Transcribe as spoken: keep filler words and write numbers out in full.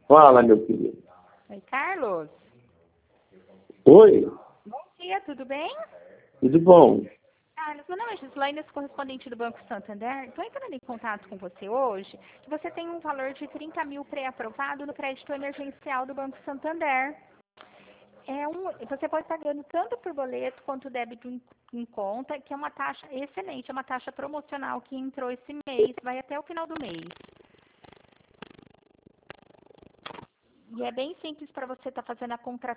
Fala, meu querido. Oi, Carlos. Oi, Bom dia, tudo bem? tudo bom? Carlos, meu nome é Gislaine, sou correspondente do Banco Santander. Estou entrando em contato com você hoje, que você tem um valor de trinta mil pré-aprovado no crédito emergencial do Banco Santander. É um, você pode estar ganhando tanto por boleto quanto débito em, em conta, que é uma taxa excelente, é uma taxa promocional que entrou esse mês, vai até o final do mês. E é bem simples para você estar fazendo a contratação.